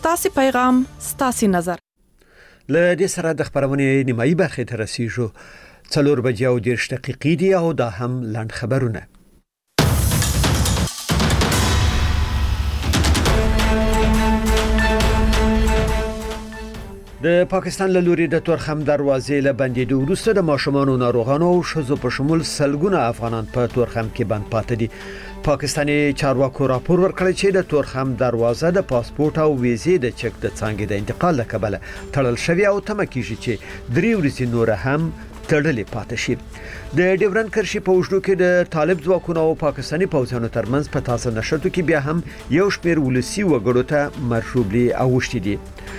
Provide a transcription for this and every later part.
ستاسو پیغام ستاسو نظر له دې سره د خبرونې نیمایي برخې ته رسیدو 4:10 دي او دا هم لاند خبرونه. د پاکستان له لوري د تورخم دروازې له بندیدو وروسته د ماشومانو ناروغانو او ښځو په شمول سلګونه افغانان په تورخم کې بند پاتې دي. پاکستاني چارواکو راپور ورکړی چې د تورخم دروازه د پاسپورت او ویزې د چک د څنګه د انتقال لپاره تړل شوی او تمه کیږي چې 3 ورځې نور هم تړلې پاتې شي. د ډیورن کرښې په وژلو کې د طالب ځواکونو او پاکستاني پوځیانو ترمنځ په تاسو نشرتو کې بیا هم یو شمېر ولسی وګړو ته مرشوبلي اوښتي دي.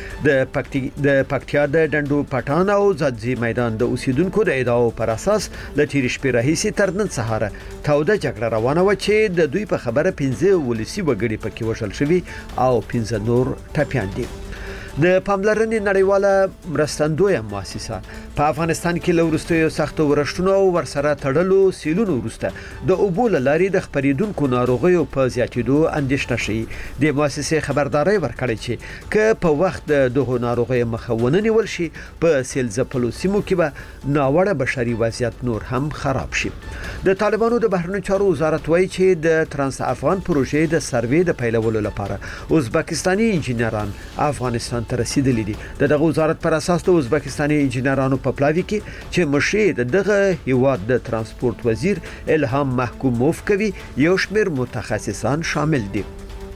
د پکتیا د ډندو پټان او ځاځي میدان د اوسیدونکو د ادعاو پر اساس د تیر شپې راهیسي تر نن سهار توده جګړه روانه و چې د دوی په خبره 15 ولسی وګړي پکې وشل شوي او 15 نور ټپيان دي. د پاملرنې نړیواله مرستندویه مؤسسه په افغانستان کې له وروستیو سختو ورښتونو او ورسره تړلو سیلونو وروسته د اوبو له لارې د خپرېدونکو ناروغیو په زیاتېدو اندېښنه شي. د مؤسسې خبرداري ورکړې چې که په وخت دغه ناروغیو مخه ونه نیول شي په سیل ځپلو سیمو کې به ناوړه بشري وضعیت نور هم خراب شي. د طالبانو د بهرنیو چارو وزارت وایي چې د ترانس افغان پروژې د سروې د پیلولو لپاره ازبکستاني انجینران افغانستان ته رسیدلي دي. دغه وزارت پر اساس د ازبکستاني انجینرانو په پلاوي کې چې مشر دغه هیواد د ترانسپورت وزیر الهام محکوموف کوي یو شمېر متخصصان شامل دي.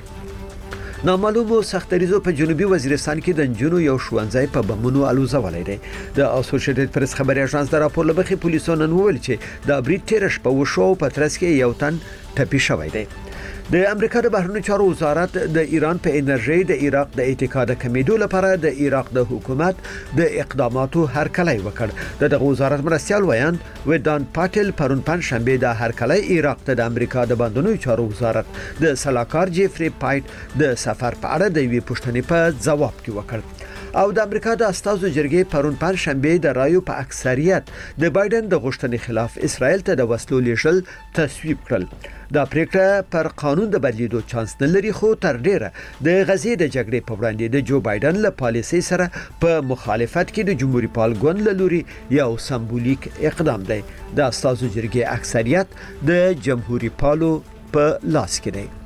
نامعلومو سختریزو په جنوبي وزیرستان کې د جنونو یو ښوونځی په بمونو الوزولای دی. د اسوسییټډ پریس خبري اژانس د راپور لبخې پولیسو نن وویل چې د بریټ تیرش په وشو په ترڅ کې یو تن ټپي شوی دی. د امریکا د بهرنیو چارو وزارت د ایران په انرژي د عراق د اتحاد کمیدو لپاره د عراق د حکومت د اقداماتو هرکلی وکړ. دغه وزارت مرستیال ویان ودان پاتل پرون پنځشنبه د هرکلی عراق ته د امریکا د بهرنیو چارو وزارت د سلاکار جیفری پایټ د سفر په اړه د وی پوښتنې په جواب کې وکړ. او د امریکا د استازو جرګې پرون پنځشنبه د رایو په اکثریت د بایدن د غوښتنې خلاف اسرائیل ته د وسلو لیږل تصویب کړل. دا پریکړه پر قانون د بدلیدو چانس نه لري خو تر ډیره د غزې د جګړې په وړاندې د جو بایدن له پالیسۍ سره په مخالفت کې د جمهوریت پال ګوند له لوري یو سمبولیک اقدام دی. د استازو جرګې اکثریت د جمهوریت پالو په لاس کې دی.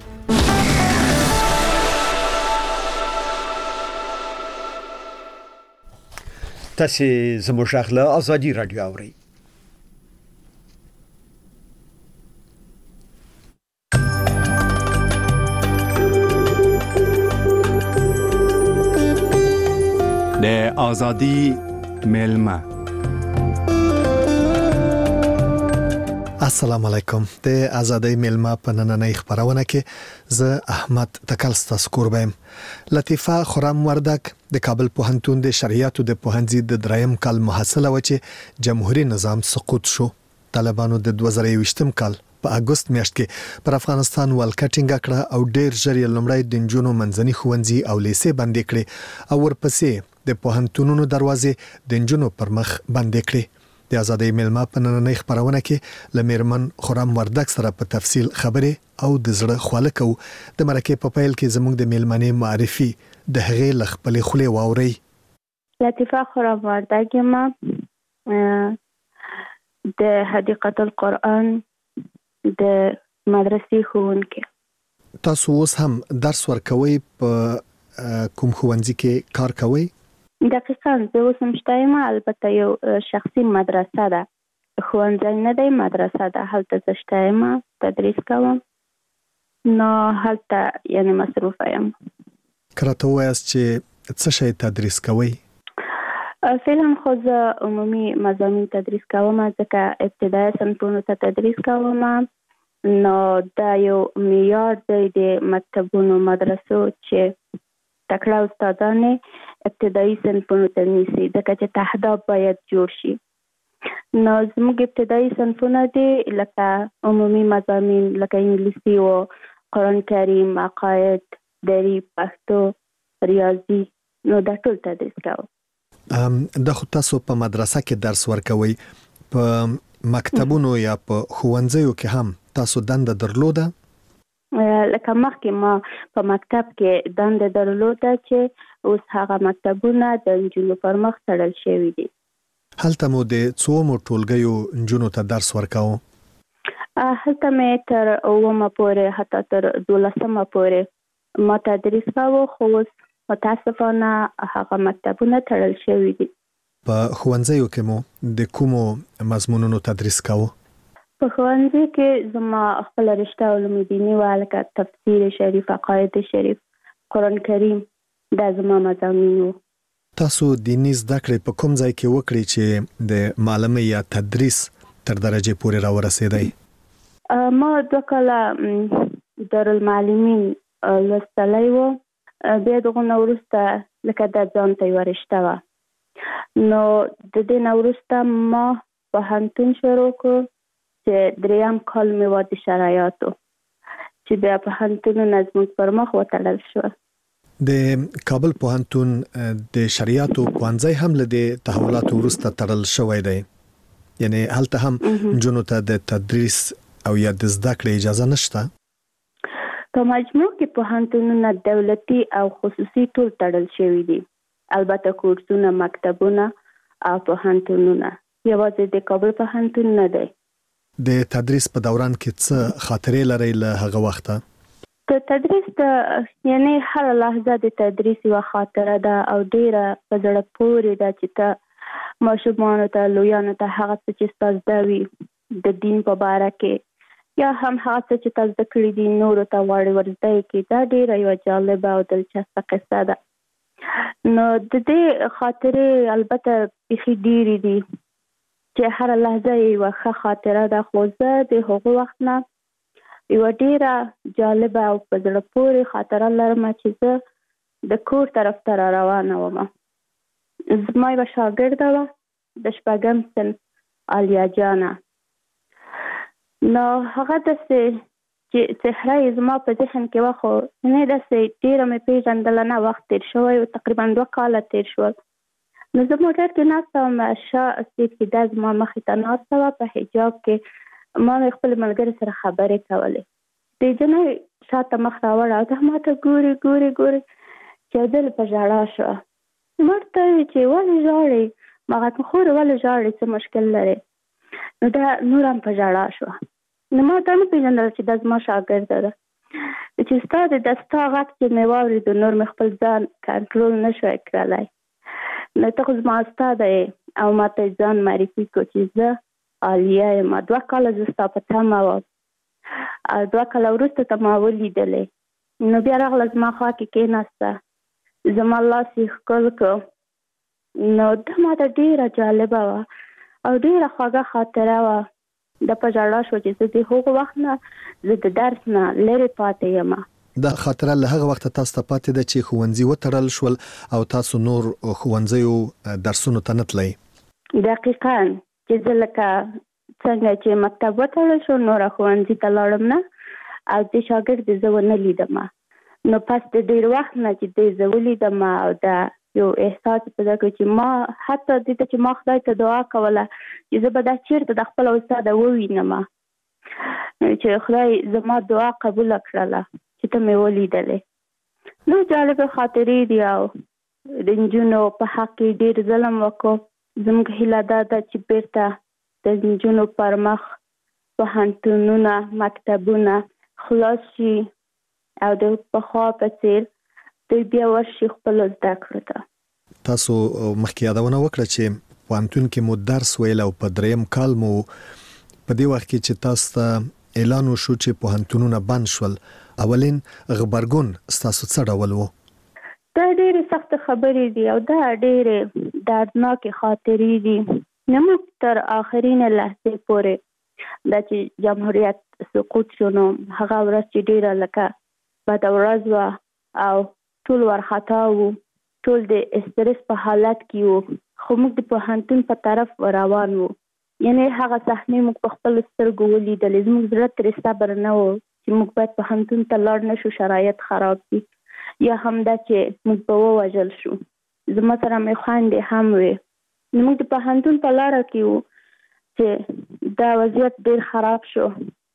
تاسو زموږ غږ ازادي رادیو اورئ. د ازادي ملما. السلام علیکم. د ازادي ملما په نننۍ خبرونه کې زه احمد تکل ستاسو قربم. لطیفه خرم وردک د کابل پوهنتون د شریعت د پوهنځي د دریم کال محصله و چې جمهوریت نظام سقوط شو. طالبانو د 2020 کال په اگست میاشت کې پر افغانستان ولکټینګ کړه او ډیر ژر یې لومړی د جنونو منځني ښوونځي او لیسې بندې کړې او ورپسې د پوهنتونونو دروازې د جنونو پر مخ بندې کړې. د ازادي ملما په نننۍ خبرونه کې لمیرمن خرم وردک سره په تفصیل خبرې او د زړه خواله کو. د مرکه په پیل کې زموږ د ملمنې معرفي د هغې لخپلې خولې واوري. لطیفه خرم وردک ما د حدیقه القرآن د مدرسې ښوونکې. تاسو اوس هم درس ورکوي په کوم ښوونځي کې کار کوي؟ دقیقاً زه اوس هم شته البته یو شخصي مدرسه ده، ښوونځی نه دی، مدرسه ده. هلته زه شته تدریس کوم، نو هلته یعنی مصروفه یم. کراته وایاست چې څه شی تدریس کوئ؟ فعلا خو زه عمومي مضامین تدریس کوم، ځکه ابتدایي صنفونو ته تدریس کوم. نو دا یو معیار دی د مکتبونو مدرسو چې تکړه استادان ابتدایي صنفونو ته نیسي، ځکه چې تهداب باید جوړ شي. نو زموږ ابتدایي صنفونه دي لکه عمومي مضامین لکه انګلیسي او قرآن کریم، عقاید، دري، پښتو، ریاضي، نو دا ټول تدریس کوم. د خو تاسو په مدرسه کې درس ورکوي، په مکتبونو یا په ښوونځیو کې هم تاسو دنده درلوده؟ لکه مخکې ما په مکتب کې دنده درلوده چې اوس هغه مکتبونه د نجونو پر مخ تړل شوي دي. هلته مو د څو ټولګیو نجونو ته درس ورکاوه؟ هلته مې تر 9 پورې حتی تر 12 پورې ما تدریس کاوه، خو اوس متاسفانه هغه مکتبونه تړل شوي دي. په ښوونځیو کې مو د کومو مضمونونو تدریس کاوه؟ په ښوونځي کې زما خپل رشته علوم دیني وه، لکه تفسیر شریف، عقاید شریف، قرآن کریم، دا زما مضامین وو. تاسو دیني زده کړې په کوم ځای کې وکړې چې د معلمۍ یا تدریس تر درجه پورې راورسېدی؟ ما 2 کاله دارالمعلمین لوستلی و، بیا دغه نه وروسته لکه دا ځان ته یوه رشته وه. نو د دې نه وروسته ما پوهنتون شروع کړ چې 3 کال مې وه د شرایطو، چې بیا پوهنتونونه زموږ پر مخ وتړل شول. د کابل پوهنتون د شریعتو پوهنځی هم له د تحولاتو وروسته تړل شوی دی، یعنی هلته هم نجونو ته د تدریس او یا د زده کړې اجازه نشته؟ په مجموع کې پوهنتونونه دولتي او خصوصي ټول تړل شوي دي، البته کورسونه، مکتبونه او پوهنتونونه، یوازې د کابل پوهنتون نه دی. د تدریس په دوران کې څه خاطرې لرئ له هغه وخته؟ د تدریس یعنی هر لحظه د تدریس یوه خاطره ده او ډیره په زړه پورې ده چې ته ماشومانو ته، لویانو ته هغه څه چې ستا زده وي د دین په باره کې، یا هم هغه څه چې تا زده کړي دي نورو ته غواړي ورزده یې کړي، دا ډیره یوه جالبه او دلچسپه قصه ده. نو د دې خاطرې البته بیخي ډیرې دي چې هر لحظه یوه ښه خاطره ده، خو زه د هغو وخت نه یوه ډیره جالبه او په زړه پورې خاطره لرم چې زه د کور طرف ته را روانه وم. زما یوه شاګرده وه د 6م صنف عالیه جانه. نو هغه داسې چې څهره یې زما په ذهن کې وه، خو نه داسې ډیره مې پېژندله نه، وخت تېر شوی و، تقریبا 2 کاله تېر شول. نو زه موټر کې ناسته وم، شا سیټ کې دا زما مخې ته ناسته وه په حجاب کې، ما مې خپل ملګري سره خبرې کولې. د جنۍ شاته مخ راوړه او دا ما ته ګوري چې یو ځل په ژړا شوه. ما ورته وویل چې ولې ژاړې؟ ما غږ خورې ولې ژاړې، څه مشکل لرې؟ نو دا نور هم په ژړا شوه. نو ما ته نه پېژندله چې دا زما شاګرده ده، چې ستا د ستا غږ چې مې واورېدو نور مې خپل ځان کنټرول نه شوی کړلی. نو ته خو زما استاده یې او ما ته ځان معرفي کړو چې زه عالیه یم. 2 کاله زه ستا په تمه وم او 2 کاله وروسته ته ما ولیدلې. نو بیا راغله زما خوا کې کېناسته، زما لاس یې ښکل کړ. نو دا ما ته ډېره جالبه وه او ډېره خوږه خاطره وه. دا په ژړا شوه چې زه د هغو وخت نه زه د درس نه لرې پاتې یم. دا خاطره له هغه وخته تاسو ته پاتې ده چې ښوونځي وتړل شول او تاسو نور ښوونځیو درسونو ته نه تلئ؟ دقیقاً، چې زه لکه څنګه چې مکتب وتړل شو نوره ښوونځي ته لاړم نه او د شاګرد زه ونه لیدم. نو پس د ډېر وخت نه چې دی زه ولیدم او دا یو احساس پیدا کړ چې ما حتی دې ته چې ما خدای ته دعا کوله چې زه به دا چېرته د خپله استاده ووینم، چې خدای زما دعا قبوله کړله چې ته مې ولیدلې. نو جالبه خاطرې دي او د نجونو په حق کې ډېر ظلم وکړو. زموږ هیله دا ده چې بیرته د نجونو پر مخ پوهنتونونه، مکتبونه خلاص شي او د پخوا په څېر دوی بیا ورشي خپلو زده کړو ته. تاسو مخکې یادونه وکړه چې پوهنتون کې مو درس ویل او په 3م کال مو په دې وخت کې چې تاسو ته اعلان وشو چې پوهنتونونه بند شول، اولین غبرګون ستاسو څه ډول و؟ دا ډېرې سخته خبرې دي او دا ډېرې دردناکې خاطرې دي. موږ تر آخرین لحظې پورې دا چې جمهوریت سقوط شو نو هغه ورځ چې ډېره لکه بده ورځ وه او ټول وارخطا وو، ټول د استرس په حالت کې وو، خو موږ د پوهنتون په طرف روان وو. یعنی هغه صحنې موږ په خپلو سترګو ولیدلې. زموږ زړه ترې صبر نه و چې موږ باید پوهنتون ته لاړ نه شو، شرایط خراب دي، یا هم دا چې موږ به ووژل شو. زما سره مې خویندې هم وې. موږ د پوهنتون په لاره کې وو چې دا وضعیت ډېر خراب شو.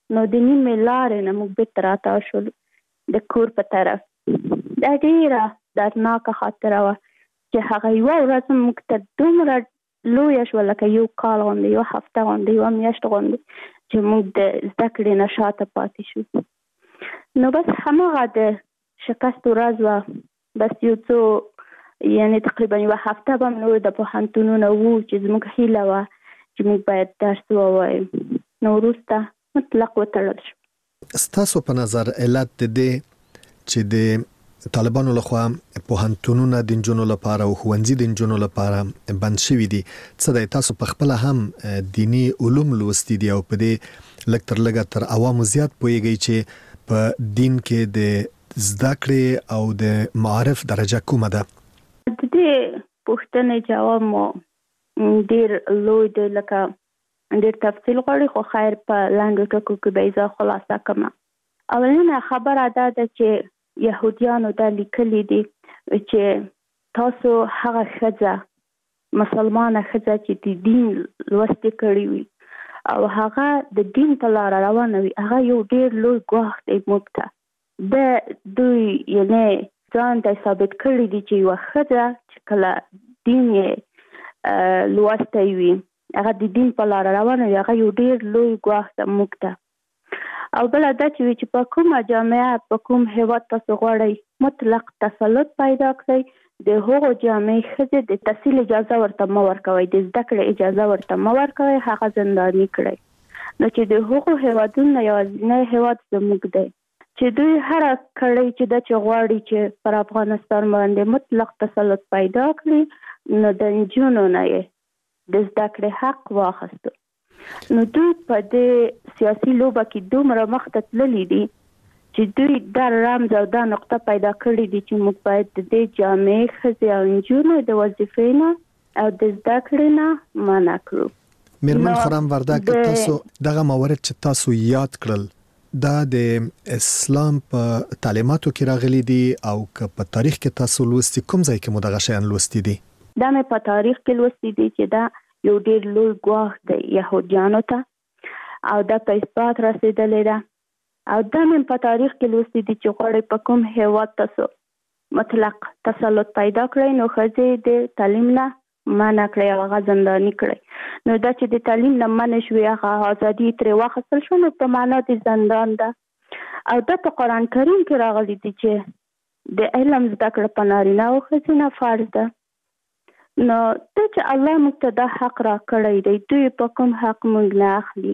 نو د نیمې لارې نه موږ بیرته راتاو شولو د کور په طرف. دا ډېره دردناکه خاطره وه چې هغه یوه ورځ موږ ته دومره لویه شوه لکه یو کال غوندې، یوه هفته غوندې، یوه میاشت غوندې چې موږ د زده کړې نه شاته پاتې شو. نو بس هماغه د شکست ورځ وه. بس یو څو یعنې تقریبا یوه هفته به هم نور د پوهنتونونه وو چې زموږ هیله وه چې موږ باید درس ووایو. نو وروسته مطلق وتړل شو. ستاسو په نظر علت د دې چې د طالبانو لخوا پوهنتونونه د نجونو لپاره او ښوونځي د نجونو لپاره بند شوي دي، څه دی تاسو په خپله هم دیني علوم لوستي دي او په دې لږ تر لږه تر عوامو زیات پوهیږئ چې په دین کې د زده کړې او د معارف درجه کومه ده؟ د دې پوښتنې جواب مو ډېر لوی دی، لکه ډېر تفصیل غواړي، خو خیر په لنډو ټکو کې به یې زه خلاصه کړم. اولینه خبره دا ده چې یهودیانو دا لیکلي دي چې تاسو هغه ښځه مسلمانه ښځه چې د دین لوستې کړې وي او هغه د دین په لاره روانه وي، هغه یو ډېر لوی ګواښ دی موږ ته. دوی یعنې ځان ته ثابت کړي دي چې یوه ښځه چې کله دین یې لوستی وي، هغه د دین په لاره روانه وي، هغه یو ډېر لوی ګواښ ده موږ ته. او بله دا چې په کومه جامعه په کوم هیواد تاسو غواړئ مطلق تسلط پیدا کړئ، د هغو جامعې ښځې د تحصیل اجازه ورته مه ورکوئ، د زده کړې اجازه ورته مه ورکوئ، هغه زنداني کړئ. نو چې د هغو هیوادونو یوازینی هیواد زموږ دی چې دوی هره کړۍ چې دا چې غواړي چې پر افغانستان باندې مطلق تسلط پیدا کړي، نو د نجونو نه یې د زده کړې حق واخیستو. نو دوی په دې سیاسي لوبه کې دومره مخته تللي دي چې دوی دا رمز او دا نقطه پیدا کړي دي چې موږ باید د دې جامعې ښځې او نجونو د وظیفې نه او د زده کړې نه منع کړو. میرمن خرم وردک، تاسو دغه موارد چې تاسو یاد کړل دا د اسلام په تعلیماتو کې راغلي دي او که په تاریخ کې تاسو لوستي، کوم ځای کې مو دغه شیان لوستي دي؟ دا مې په تاریخ کې لوستي دي چې دا یو ډېر لوی ګواښ دی یهودیانو ته او دا په اثبات رسېدلی ده. او دا مې په تاریخ کې لوستي دي چې غواړئ په کوم هیواد تاسو مطلق تسلط پیدا کړئ، نو ښځې د تعلیم نه منع کړئ او هغه زنداني کړئ. نو دا چې د تعلیم نه منع شوې، هغه ازادي ترې واخیستل شو، نو په معنا د زندان ده. او دا په قرآن کریم کې راغلي دي چې د علم زده کړه په نارینه او ښځینه فرض ده. نو ته چې الله موږ ته دا حق را کړی دی، دوی په کوم حق موږ نه اخلي.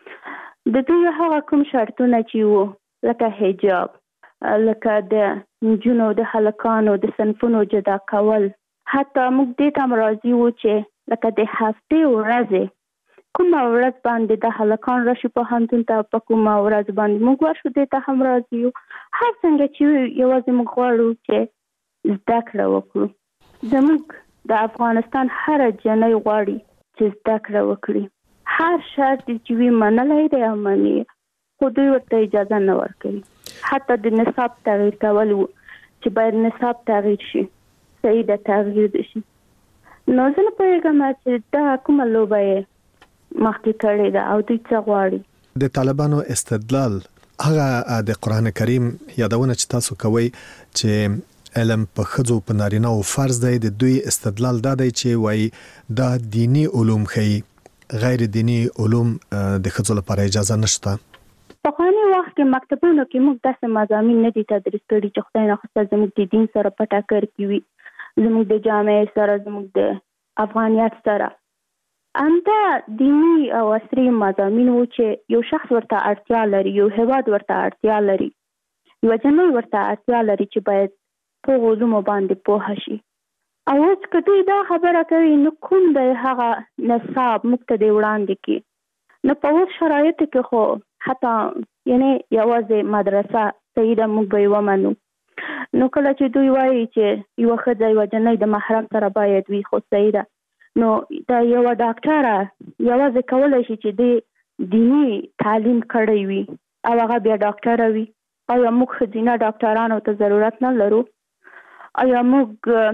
د دوی هغه کوم شرطونه چې وو لکه حجاب، لکه د نجونو د هلکانو د صنفونو جدا کول، حتی موږ دې ته هم راضي وو چې لکه د هفتې ورځې کومه ورځ باندې د هلکان راشي پوهنتون ته، په کومه ورځ باندې موږ ورشو، دې ته هم راضي یو. هر څنګه چې یوازې موږ غواړو چې زده کړه وکړو. زموږ د افغانستان هر جنۍ غواړي چې زده کړه وکړي، هر شرط چې وی منلای دی او مني، خو دوی ورته اجازه نه ورکوي. حتی د نصاب تغییر کول چې باید نصاب تغییر شي، صحیح د تغییر شي. نو زه نه پوهېږم چې دا کومه لوبه یې مخکې کړې ده او دوی څه غواړي. د طالبانو استدلال هغه د قرآن کریم یادونه چې تاسو کوئ چې علم په ښځو په نارینه او فرض دی، د دوی استدلال دا دی چې وایي دا دینی علوم ښیي، غیر دینی علوم د ښځو لپاره اجازه نشته. پخواني وخت کې مکتبونو کې موږ داسې مضامین نه دي تدریس کړي چې خدای نخواسته زموږ د دین سره په ټکر کې وي، زموږ د جامعې سره، زموږ د افغانیت سره. همدا دینی او عصري مضامین وو چې یو شخص ورته اړتیا لري، یو هیواد ورته اړتیا لري، یوه جنۍ ورته اړتیا لري چې باید په علومو باندې پوه شي. او اوس که دوی دا خبره کوي، نو کوم دی هغه نصاب موږ ته دی وړاندې کړي؟ نو په اوس شرایطو کې خو حتی یعنې یوازې مدرسه صحیح ده، موږ به یې ومنو. نو کله چې دوی وایي چې یوه ښځه یوه جنۍ د محرم سره باید وي، خو صحیح ده. نو دا یوه ډاکټره یوازې کولی شي چې د دیني تعلیم کړی وي او هغه بیا ډاکټره وي. آیا موږ ښځینه ډاکټرانو ته ضرورت نه لرو؟ آیا موږ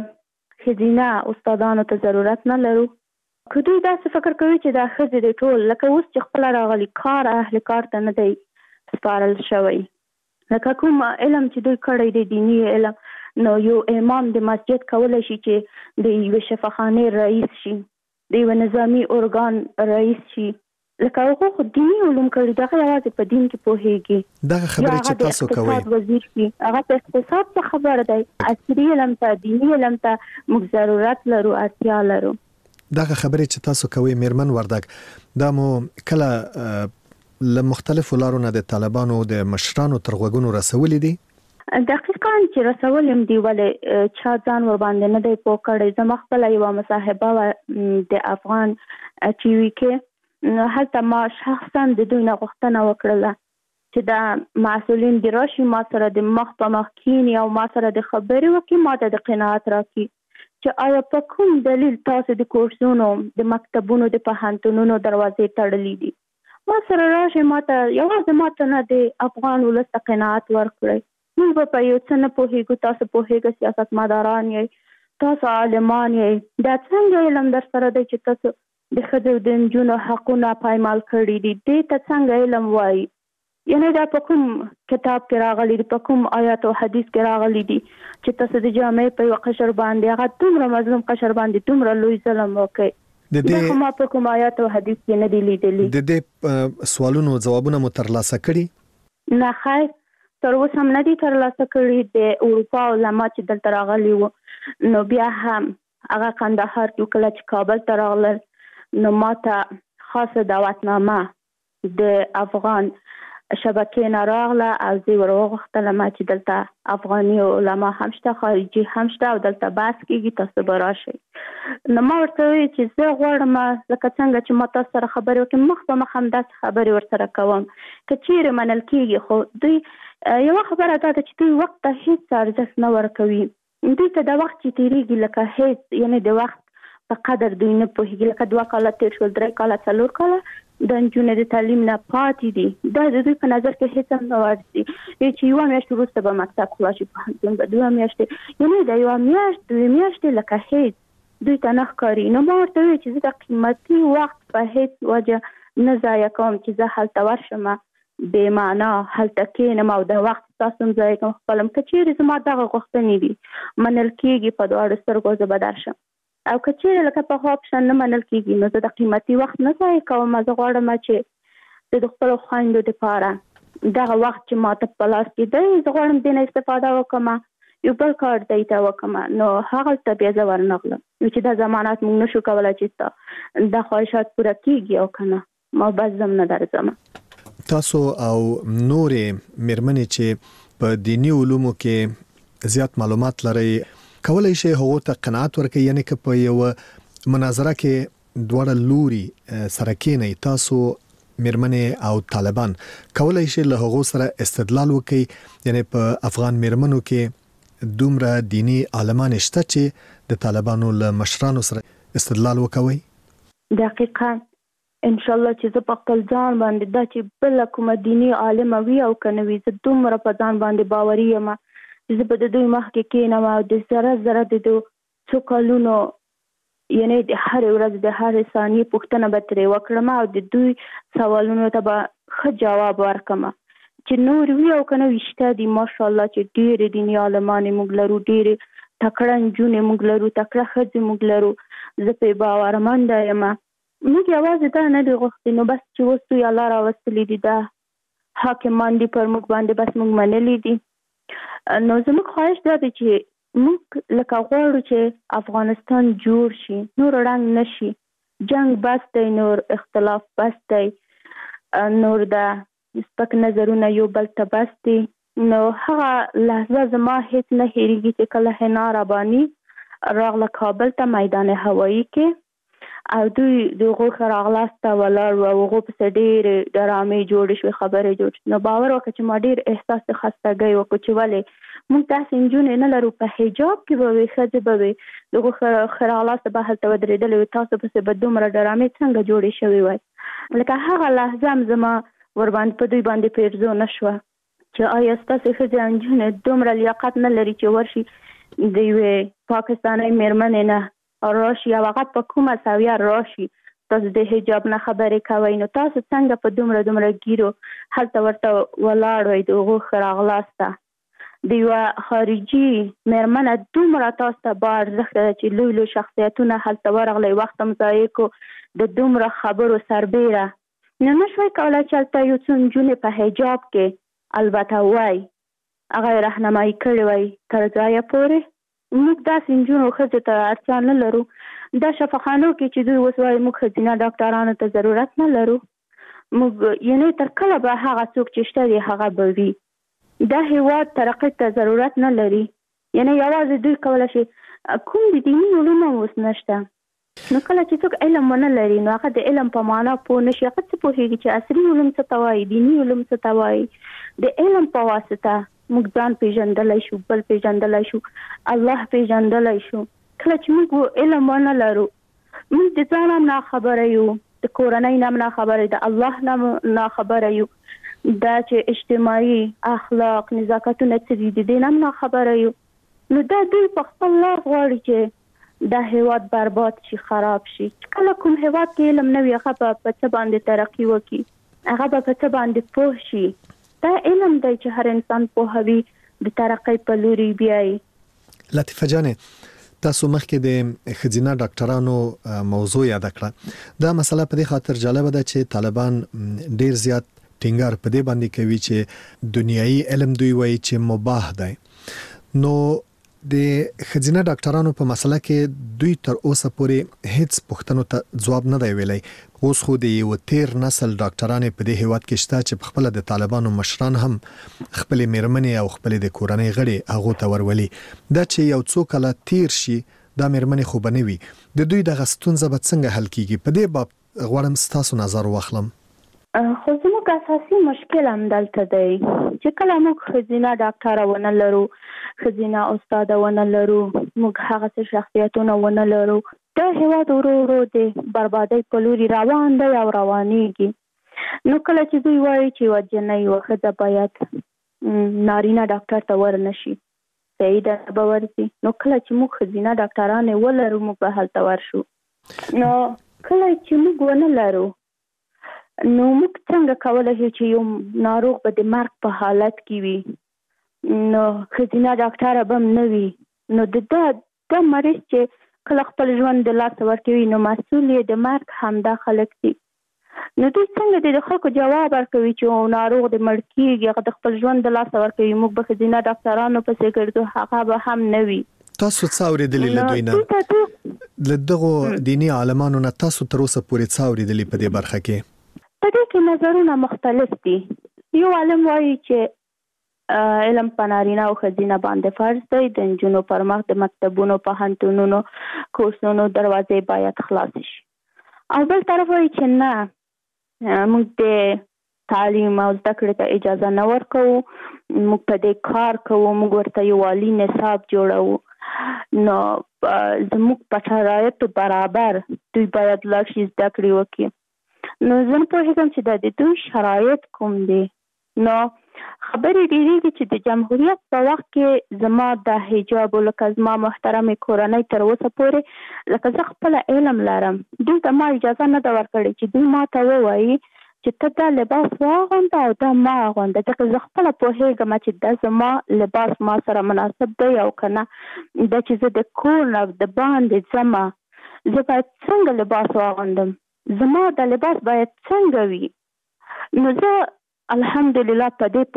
ښځینه استادانو ته ضرورت نه لرو؟ که دوی داسې فکر کوي چې دا ښځې دی ټول، لکه اوس چې خپله راغلي کار اهل کار ته نه دی سپارل شوی. لکه کوم علم چې دوی کړی دی دینی علم، نو یو امام د مسجد کولی شي چې د یوې شفاخانې رئیس شي، د یوه نظامی ارګان رئیس شي. لکه هغه خو دینی علوم کړي، دغه یوازې په دین کې پوهیږي. دغه خبرې چې تاسو کوئ وزیر شي، هغه په اقتصاد څه خبره دی. عصري علم ته، دینی علم ته موږ ضرورت لرو، اړتیا لرو. دغه خبرې چې تاسو کوئ میرمن وردک، دا مو کله له مختلفو لارو نه د طالبانو د مشرانو تر غوږونو رسولې دي؟ دقیقاً چې رسولم دی، ولې چا ځان ور باندې نه دی پوه کړی. زما خپله یوه مصاحبه د افغان ټي وي کې، هلته ما شخصا د دوی نه غوښتنه وکړله چې دا مسؤلین دې راشي، ما سره د مخ په مخ کښېني او ما سره د خبرې وکړي، ما ته د قناعت راکړي چې آیا په کوم دلیل تاسو د کورسونو، د مکتبونو، د پوهنتونونو دروازې تړلې دي. ما سره راشي، ما ته یوازې ما ته نه د افغان ولس ته قناعت ورکړئ. موږ به په یو څه نه پوهېږو، تاسو پوهېږئ، سیاستمداران یې، تاسو عالمان یې، دا څنګه علم در سره دی چې تاسو د ښځو د نجونو حقونه پایمال کړي دي؟ دې ته څنګه علم وایي؟ یعنې دا په کوم کتاب کې راغلی دي، په کوم آیات او حدیث کې راغلی دي چې تاسو د جامعې په یو قشر باندې، هغه دومره مظلوم قشر باندې دومره لوی ظلم وکړي؟ د دې ما په کوم آیات او حدیث کې نه دی لیدلی. د دې سوالونو جوابونه مو ترلاسه کړي؟ نه خیر، تر اوسه هم نه دي ترلاسه کړي. د اروپا علما چې دلته راغلي وو، نو بیا هم هغه کندهار کې کله چې کابل ته راغلل، نو ما ته خاصه دعوتنامه د افغان شبکې نه راغله او زه ور وغوښتلم چې دلته افغاني علما هم شته، خارجي هم شته او دلته بحث کېږي، تاسو به راشئ. نو ما ورته وویل چې زه غواړم لکه څنګه چې ما تاسو سره خبرې وکړم، مخ په مخ همداسې خبرې ورسره کوم. که چیرې منل کېږي، خو دوی یوه خبره دا ده چې دوی وخت ته هېڅ ارزښت نه ورکوي. دوی ته د وخت چې تېرېږي لکه هېڅ، یعنې د وخت په قدر دوی نه پوهېږي. لکه 2 کاله تېر شول، 3 کاله، 4 کاله د نجونو د تعلیم نه پاتې دي. دا د دوی په نظر کې هېڅ هم نه ورځي چې یوه میاشت وروسته به مکتب خلاص شي، پوهنتون به 2 میاشتې، یعنې د یوه میاشت 2 میاشتې لکه هېڅ دوی ته نه ښکاري. نو ما ورته وویل چې زه د قیمتي وخت په هېڅ وجه نه ضایع کوم چې زه هلته ورشم، بې معنا هلته کښېنم او د وخت ستاسو هم ضایع کوم. خپل که چیرې زما دغه غوښتنې دي منل کېږي، په دواړو سترګو زه به درشم. او که چیرې لکه په خوا پشان نه منل کېږي، نو زه د قیمتي وخت نه ضایع کوم. زه غواړم چې د خپلو خویندو دپاره دغه وخت چې ما ته په لاس کې دی، زه غواړم دې نه استفاده وکړم، یو بل کار دی ته وکړم. نو هغلته بیا زه ورنغلم چې دا ضمانت موږ نشو کولی چې دا خواهشات پوره کېږي او که نه، ما بس زم نه درځم. تاسو او نورې میرمنې چې په دینی علومو کې زیات معلومات لرئ، کولای شي هغو ته قناعت ورکړي؟ یعنی که په یو مناظره کې دواړه لوري سره کېنئ، تاسو میرمنې او طالبان، کولای شي له هغو سره استدلال وکړي؟ یعنی په افغان میرمنو کې دومره دینی عالمان شته چې د طالبانو له مشرانو سره استدلال وکوي؟ دقیقاً ان شاء الله چې زه په خپل ځان باندې دا چې بل کومه دینی عالمه وي او کنه وي، زه دومره په ځان باندې باوري یم چې زه به د دوی مخکې کېنم او د ذره د دوی څو کلونو، یعنې د هرې ورځې د هرې ثانیې پوښتنه به ترې وکړم او د دوی سوالونو ته به ښه جواب ورکړم. چې نور وي او کنه وي، شته دي ماشاءالله چې ډېرې دیني عالمانې موږ لرو، ډېرې تکړه نجونې موږ لرو، تکړه ښځې موږ لرو. زه پرې باورمنده یم. موږ یوازې دا نه دي غوښتي، نو بس چې اوس دوی الله راوستلي دي، دا حاکمان دي پر موږ باندې، بس موږ منلي دي. نو زموږ خواهش دا دی چې موږ لکه غواړو چې افغانستان جوړ شي، نور ړنګ نشي، جنگ بس دی، نور اختلاف بس دی، نور د سپک نظرونه یو بل ته بس دي. نو هغه لحظه زما هیڅ نه هېرېږي چې کله حنا رباني راغله کابل ته میدان هوایي کې، او دوی د هغو ښه راغلاست ته ولاړ وو او هغو پسې ډېرې ډرامې جوړې شوې، خبرې جوړ شوې. نو باور وکړه چې ما ډېر احساس د خستګۍ وکړو چې ولې موږ داسې نجونې نه لرو، په حجاب کې به وي، ښځې به وي، د هغو ښه راغلاسته به هلته ودرېدلې وي، تاسو پسې به دومره ډرامې څنګه جوړې شوې وای. لکه هغه لحظه هم زما ورباندې په دوی باندې پیرزو نه شوه چې آیا ستاسې ښځې او نجونې دومره لیاقت نه لري چې ورشي د یوې پاکستانۍ مېرمنې نه راشي او هغه په کومه سویه راشي، تاسو د حجاب نه خبرې کوئ نو تاسو څنګه په دومره ګیرو هلته ورته ولاړ وئ د هغو ښه راغلاسته د یوه خارجي مېرمنه دومره تاسو ته با ارزښت ده چې لوی شخصیتونه هلته ورغلی وخت هم ضایع کو د دومره خبرو سربیره نو نه شوی کولی چې هلته یو څو نجونې په حجاب کې البته وای هغه یې رهنمایي کړې وای تر ځایه پورې موږ داسې نجونو ښځو ته اړتیا نه لرو دا شفاخانو کې چې دوی اوس وایي موږ ښځینه ډاکټرانو ته ضرورت نه لرو موږ یعنې تر کله به هغه څوک چې شته دی هغه به وي دا هیواد ترقۍ ته ضرورت نه لري یعنې یوازې دوی کولی شي کوم د دیني علوم هم اوس نشته نو کله چې څوک علم ونه لري نو هغه د علم په معنا پوه نه شي هغه څه پوهېږي چې عصري علوم څه ته وایي دیني علوم څه ته وایي د علم په واسطه موږ ځان پیژندلی شو بل پیژندلی شو الله پیژندلی شو کله چې موږ علم ونه لرو موږ د ځان هم ناخبره یو د کورنۍ نه هم ناخبره د الله نه ناخبره یو دا چې اجتماعي اخلاق نزاکتونه څه دي د دې نه هم ناخبره یو نو دا دوی په خپل لار غواړي چې دا هیواد برباد شي خراب شي کله کوم هیواد کې علم نه وي هغه به په څه باندې ترقي وکړي هغه به په څه باندې پوه شي دا علم دی چې هر انسان پوهوي د ترقۍ په لوري بیایي لطیفه جانې تاسو مخکې د ښځینه ډاکټرانو موضوع یاد کړه دا مسله په دې خاطر جالبه ده چې طالبان ډیر زیات ټینګار په دې باندې کوي چې دنیایي علم دوی وایي چې مباح دی نو د ښځینه ډاکټرانو په مسله کې دوی تر اوسه پورې هیڅ پوښتنو ته ځواب نه دی ویلی اوس خو د یو تیر نسل ډاکټرانې په دې هیواد کې شته چې خپل د طالبانو مشران هم خپل میرمنې او خپل د کورنۍ غړي هغه ته ورولي دا چې یو څو کله تیر شي دا میرمنې خو بنوي د دوی د غستونزه به څنګه حل کیږي په دې باب غواړم تاسو نظر واخلم خو زموږ اساسي مشکل هم دلته دی چې کله موږ ښځینه ډاکټره ونه لرو ښځینه استاده ونه لرو موږ هغه څه شخصیتونه ونه لرو دا هیواد ورو ورو د بربادۍ په لوري روان دی او روانېږي نو کله چې دوی وایي چې یوه جنۍ یوه ښځه باید نارینه ډاکټر ته ورنشي صحیح ده به ورځي نو کله چې موږ ښځینه ډاکټرانې ولرو موږ به هلته ورشو نو کله چې موږ ونه لرو نو موږ څنګه کولی شو چې یو ناروغ به د مرګ په حالت کې وي نو ښځینه ډاکټره به هم نه وي نو د مریض چې کله خپل ژوند د لاسه ورکوي نو مسؤل یې د مرګ همدا خلک دي نو دوی څنګه د خلکو جواب ورکوي چې ناروغ د مړ کېږي هغه د خپل ژوند د لاسه ورکوي موږ به ښځینه ډاکټرانو پسې ګرځو هغه به هم نه وي تاسو څه اورېدلي له دوی نه له دغو دیني عالمانو نه تاسو تر اوسه پورې څه اورېدلي په دې برخه کې په دې کې نظرونه مختلف دي یو عالم وایي چې علم په نارینه او ښځینه باندې فرض دی د نجونو پر مخ د مکتبونو پوهنتونونو کورسونو دروازې باید خلاصې شي او بل طرف وایي چې نه موږ د تعلیم او زده کړې ته اجازه نه ورکوو موږ په دې کار کوو موږ ورته یو عالي نصاب جوړوو نو زموږ په شرایطو برابر دوی باید لاړ شي زده کړې وکړي نو زه نه پوهېږم چې دا د دوی شرایط کوم دي نو خبرې ډېرېږي چې د جمهوریت په وخت کې زما د حجاب لکه زما محترمې کورنۍ تر اوسه پورې لکه زه خپله علم لرم دوی ته ما اجازه نه ده ورکړې چې دوی ما ته ووایي چې ته دا لباس واغونده او دا ما اغونده ځکه زه خپله پوهېږم چې دا زما لباس ما سره مناسب دی او که نه دا چې زه د کور نه د باندې ځمه زه باید څنګه لباس واغوندم زما د لباس باید څنګه وي نو زه الحمدلله په دې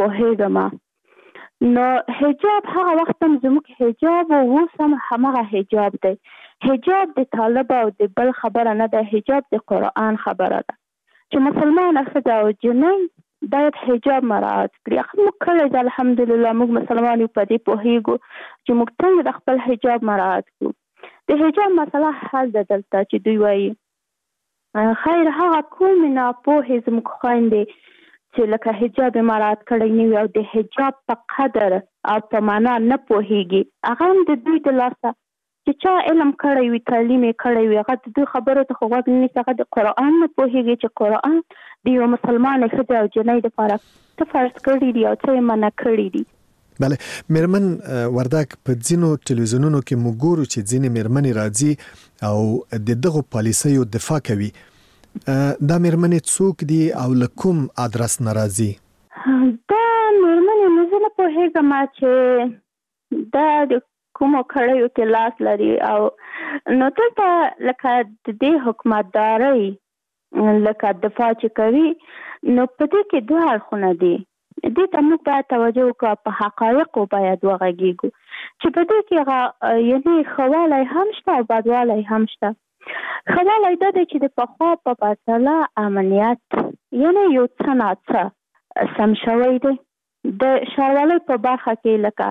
پوهېږم نو حجاب هغه وخت هم زموږ حجاب او اوس هم همغه حجاب دی حجاب د طالب او د بل خبره نه ده حجاب د قرآن خبره ده چې مسلمانه ښځه او جنۍ باید حجاب مراعات کړي موږ کله د الحمدلله موږ مسلمان یو په دې پوهېږو چې موږ څنګه د خپل حجاب مراعات کړو د حجاب مسله حل ده دلته چې دوی وایي خیر هغه کومې ناپوهې زموږ خویندې چې لکه حجاب مراعات کړی نه وي او د حجاب په قدر او په معنا نه پوهېږي هغه هم د دوی د لاسه چې چا علم کړی وي تعلیم یې کړی وي هغه د دوی خبرو ته خو غوږ نه نیسي هغه د قرآن نه پوهېږي چې قرآن د یوه مسلمانې ښځې او جنۍ دپاره څه فرض کړي دي او څه یې منع کړي دي بله میرمن وردک په ځینو ټلویزیونونو کې موږ ګورو چې ځینې میرمنې راځي او د دغو پالیسیو دفاع کوي دا مېرمنې څوک دي او له کوم ادرس ناراضي؟ دا مېرمنې مې زه نه پوهېږم چې دا د کومو کړیو کې لاس لري او نو دلته لکه د دې حکومتدارۍ لکه دفاع چې کوي نو په دې کې دوه اړخونه دي. دې ته موږ باید توجه وکړو، په حقایقو باید وغږیږو چې په دې کې یعنې ښه والی هم شته او بدوالی هم شته. ښه والی دا دی چې د پخوا په پرتله امنیت یعنې یو څه ناڅه سم شوی دی. د ښاروالۍ په برخه کې لکه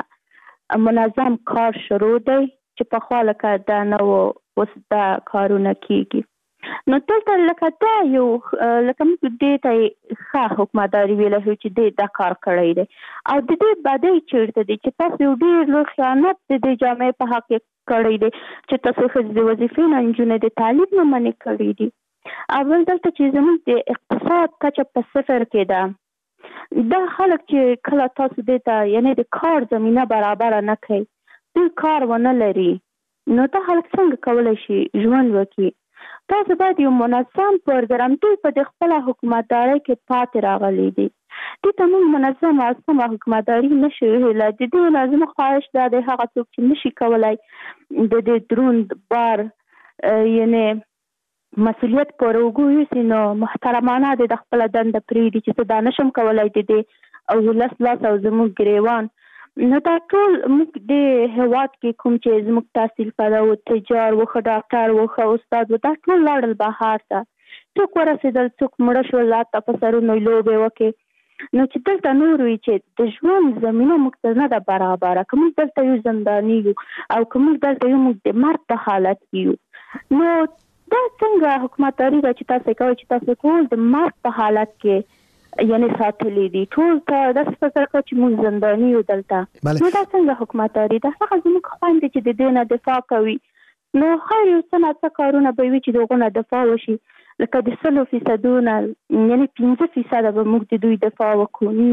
منظم کار شروع دی چې پخوا لکه دا نه و، اوس دا کارونه کیږي. نو دلته لکه دا یو لکه موږ دې ته ښه حکومتداري ویلی شو چې دې دا کار کړی دی او د دې بدۍ چېرته دی چې تاسو یو ډېر لوی خیانت د دې جامعې په حق کې کړی دی چې تاسو ښځې د وظیفې نه نجونې د تعلیم نه منې کړي دي. اول دلته چې زموږ د اقتصاد کچه په صفر کې ده، دا خلک چې کله تاسو دې ته یعنې د کار زمینه برابره نه کوي، دوی کار ونه لري، نو دا خلک څنګه کولی شي ژوند وکړي؟ تاسو باید یو منظم پروګرام دوی په د خپله حکومتدارۍ کې پاتې راغلی دي. دې ته موږ منظم او سمه حکومتداري نشو ویلی. د دې نه زموږ خواهش دا دی هغه څوک چې نشي کولی د دې دروند بار یعنې مسؤلیت پر اوږو یوسي نو محترمانه د خپله دنده پرېږدي چې زه دا نشم کولی د دې او ولس لاس او زموږ ګریوان. نو دا ټول موږ د هېواد کې کوم چې زموږ تحصیل کړی و، تجار و، ښه ډاکټر و، ښه استاد و، دا ټول لاړل بهر ته. څوک ورسېدل، څوک مړه شول، لاته په سرونو لوبې وکړې. نو چې دلته نور وي چې د ژوند زمینه موږ ته نه ده برابره، که موږ دلته یو زنداني یو او که موږ دلته یو موږ د مرګ په حالت کې یو، نو دا څنګه حکومتداري ده چې تاسو کوئ چې تاسو ټول د مرګ په حالت کې یعنې ساتلی دي، ټول ته داسې فکر کوه چې موږ زنداني یو دلته. نو دا څنګه حکومتداري ده؟ هغه زموږ خویندې چې د دې نه دفاع کوي، نو خیر یو څه ناڅه کارونه به وي چې د هغو نه دفاع وشي، لکه د 100% نه یعنې 15% به موږ د دوی دفاع وکړو،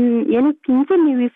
یعنې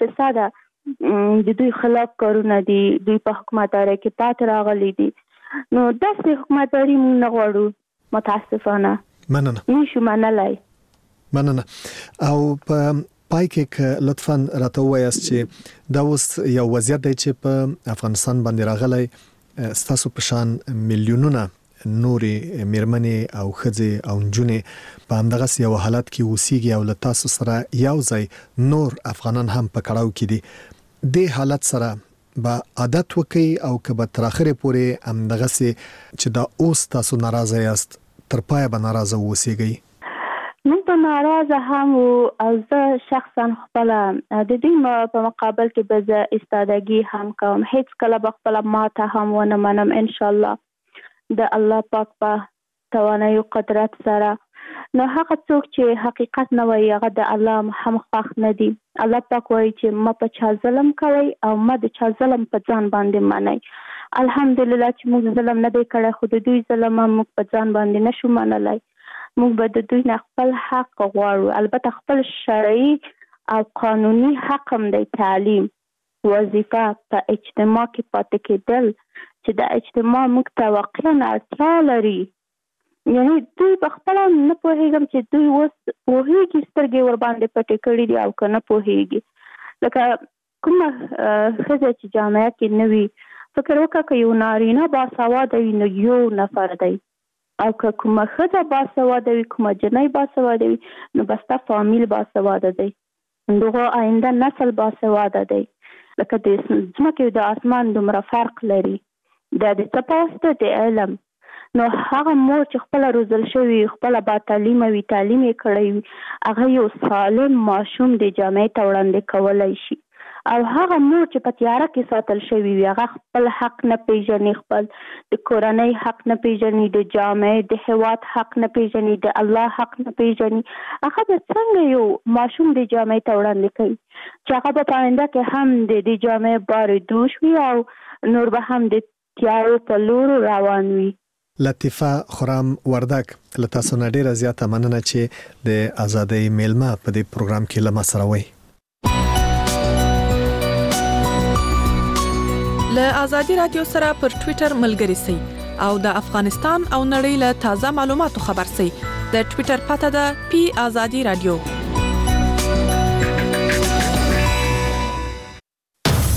95% د دوی خلاف کارونه دي، دوی په حکومتدارۍ کې پاتې راغلي دي. نو داسې حکومتداري موږ نه غواړو، متاسفانه مننه نشو منلی. مننه. او په پای کې لطفاً راته ووایاست چې دا اوس یو وضعیت دی چې په افغانستان باندې راغلی، ستاسو په شان میلیونونه نورې مېرمنې او ښځې او نجونې په همدغسې یو حالت کې اوسیږي او له تاسو سره یو ځای نور افغانان هم په کړاو کې دي. دې حالت سره با عادت وکي او که به تر اخره پورې همدغسې چې دا اوس تاسو ناراضه یاست تر پایه به ناراضه اوسیږئ؟ موږ به ناراضه هم او زه شخصا خپله د دوی په مقابل کې به زه ایستادګي هم کوم، هیڅ کله به خپله ماته هم ونه منم انشاءالله د الله پاک په توانایي او قدرت سره. نو هغه څوک چې حقیقت نه وایي هغه د الله هم خوښ نه دي. الله پاک وایي چې ما په چا ظلم کوئ او ما د چا ظلم په ځان باندې منئ. الحمدلله چې موږ ظلم نه دی کړی، خو د دوی ظلم هم موږ په ځان باندې نشو منلی. موږ به د دوی نه خپل حق غواړو، البته خپل شرعي او قانوني حق هم دی، تعلیم، وظیفه، په اجتماع کې پاتې کېدل چې د اجتماع موږ ته واقعا اړتیا لري. یعنې دوی په خپله نه پوهېږم چې دوی اوس پوهېږي سترګې ورباندې پټې کړي دي او که نه پوهېږي. لکه کومه ښځه چې جامعه کې نه وي، فکر وکړه که یو نارینه باسواده وي نو یو نفر دی، او که کومه ښځه باسواده وي، کومه جنۍ باسواده وي، نو بس ستا فامیل باسواده دی، دغه آینده نسل باسواده دی. لکه د ځمکې او د اسمان دومره فرق لري. دا د څه په واسطه د علم. نو هغه مور چې خپله روزل شوي، خپله با تعلیمه وي، تعلیم یې کړی وي، هغه یو سالم ماشوم د جامعې ته وړاندې کولی شي. او هغه مور چې په تیاره کې ساتل شوي وي، هغه خپل حق نه پیژني، خپل د کورنۍ حق نه پیژني، د جامعې د هېواد حق نه پیژني، د الله حق نه پیژني، هغه به څنګه یو ماشوم د جامعې ته وړاندې کوي چې هغه به په آینده کې هم د دې جامعې بارې دوش وي او نور به هم د تیارو په لورو روان وي. لطیفه خرم وردک، له تاسو نه ډیره زیاته مننه چې د ازادۍ میلمه په دې پروګرام کې له ما سره وئ. له ازادي رادیو سره پر ټوئیټر ملګري سئ او د افغانستان او نړۍ له تازه معلوماتو خبر سئ. د ټوئیټر پته ده پی آزادي رادیو.